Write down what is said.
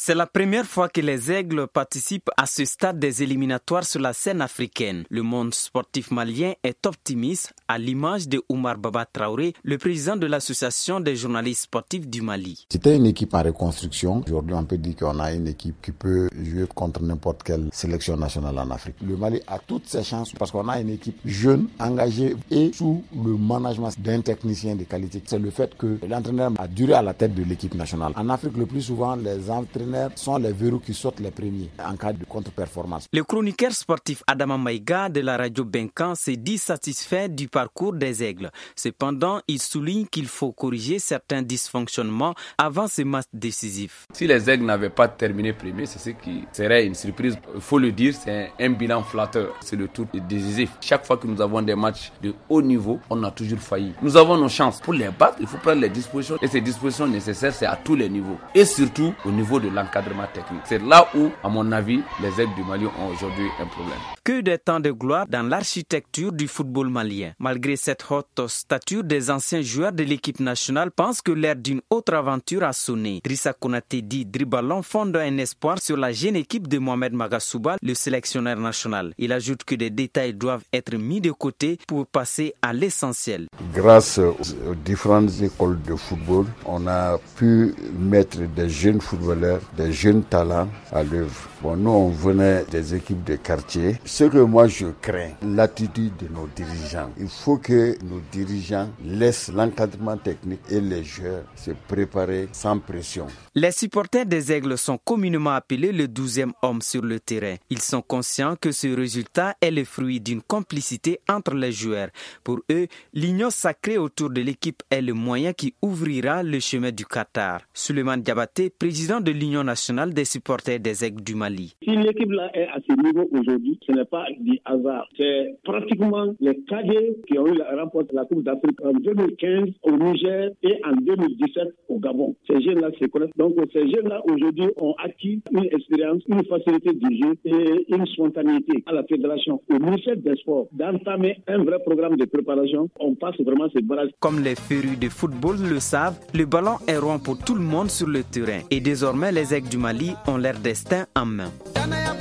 C'est la première fois que les Aigles participent à ce stade des éliminatoires sur la scène africaine. Le monde sportif malien est optimiste, à l'image de Oumar Baba Traoré, le président de l'association des journalistes sportifs du Mali. C'était une équipe en reconstruction. Aujourd'hui, on peut dire qu'on a une équipe qui peut jouer contre n'importe quelle sélection nationale en Afrique. Le Mali a toutes ses chances parce qu'on a une équipe jeune, engagée et sous le management d'un technicien de qualité. C'est le fait que l'entraîneur a duré à la tête de l'équipe nationale. En Afrique, le plus souvent, les entraîneurs sont les verrous qui sautent les premiers en cas de contre-performance. Le chroniqueur sportif Adama Maïga de la radio Benkan s'est dit satisfait du parcours des Aigles. Cependant, il souligne qu'il faut corriger certains dysfonctionnements avant ce match décisif. Si les Aigles n'avaient pas terminé premier, c'est ce qui serait une surprise. Il faut le dire, c'est un bilan flatteur. C'est le tour décisif. Chaque fois que nous avons des matchs de haut niveau, on a toujours failli. Nous avons nos chances. Pour les battre, il faut prendre les dispositions. Et ces dispositions nécessaires, c'est à tous les niveaux. Et surtout au niveau de l'encadrement technique. C'est là où, à mon avis, les Aigles du Mali ont aujourd'hui un problème. Que des temps de gloire dans l'architecture du football malien. Malgré cette haute stature, des anciens joueurs de l'équipe nationale pensent que l'ère d'une autre aventure a sonné. Drissa Konaté dit Driballon fonde un espoir sur la jeune équipe de Mohamed Magasuba, le sélectionneur national. Il ajoute que des détails doivent être mis de côté pour passer à l'essentiel. Grâce aux différentes écoles de football, on a pu mettre des jeunes footballeurs, des jeunes talents à l'œuvre. Bon, nous, on venait des équipes de quartier. Ce que moi, je crains, l'attitude de nos dirigeants. Il faut que nos dirigeants laissent l'encadrement technique et les joueurs se préparer sans pression. Les supporters des Aigles sont communément appelés le 12e homme sur le terrain. Ils sont conscients que ce résultat est le fruit d'une complicité entre les joueurs. Pour eux, l'union sacrée autour de l'équipe est le moyen qui ouvrira le chemin du Qatar. Suleiman Diabaté, président de l'Union nationale des supporters des Aigles du Mali. Si l'équipe là est à ce niveau aujourd'hui, ce n'est pas du hasard. C'est pratiquement les cadets qui ont remporté la Coupe d'Afrique en 2015 au Niger et en 2017 au Gabon. Ces jeunes-là se connaissent. Donc ces jeunes-là aujourd'hui ont acquis une expérience, une facilité du jeu et une spontanéité à la fédération, au ministère des Sports, d'entamer un vrai programme de préparation. On passe vraiment ce barrage. Comme les férus de football le savent, le ballon est rond pour tout le monde sur le terrain. Et désormais, les Aigles du Mali ont leur destin en main.